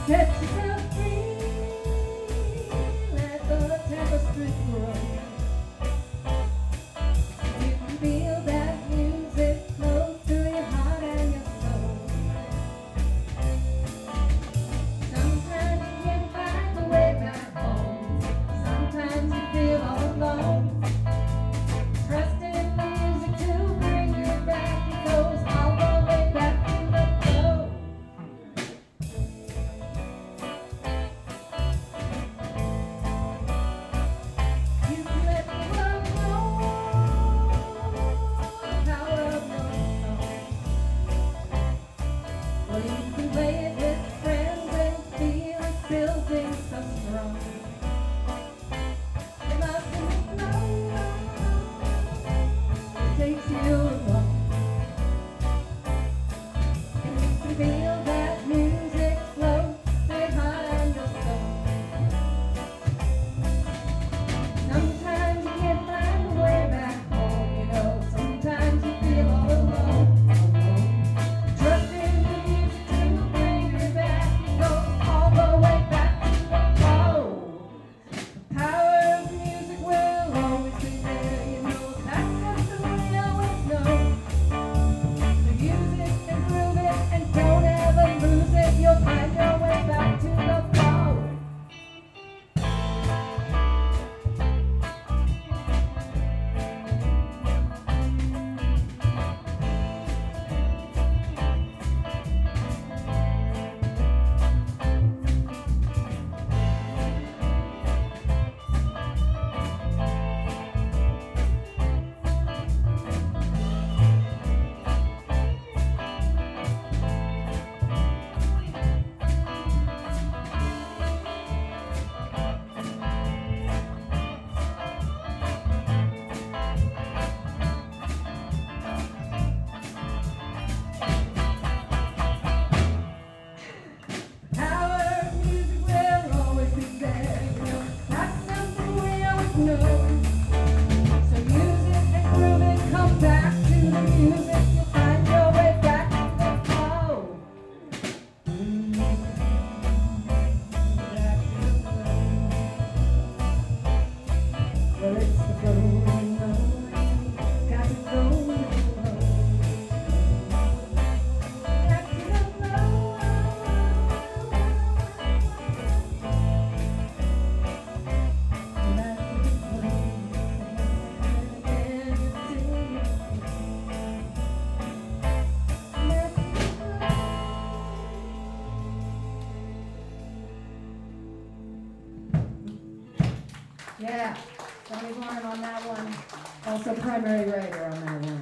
Set yourself free, let the tapestry grow. You can feel that music flow through your heart and your soul. Sometimes you can't find a way back home. Sometimes you feel all alone. Trust in the music to bring you back. It goes all the way back to the flow. You can let the world know the power of your song. Or you can play it with friends and feel it building so strong. Your love can flow, it takes you along. And you can feel that music flow behind your soul. Sometimes you can't find a way back home, you know. Sometimes you feel all alone. Trust in the music to bring you back. It goes all the way back to the flow. The power of music will always be there, you know. That's something we always know. So use it and prove it and don't ever lose it. You'll find your way back to the flow. Power of music will always be there, you know. That's something we always know. So use it and prove it. Come back to the music. You'll find your way back to the flow. Back to the flow. Well, it's the flow, you know. Got to go with the flow. Back to the flow. Yeah, Johnny Horn on that one. Also primary writer on that one.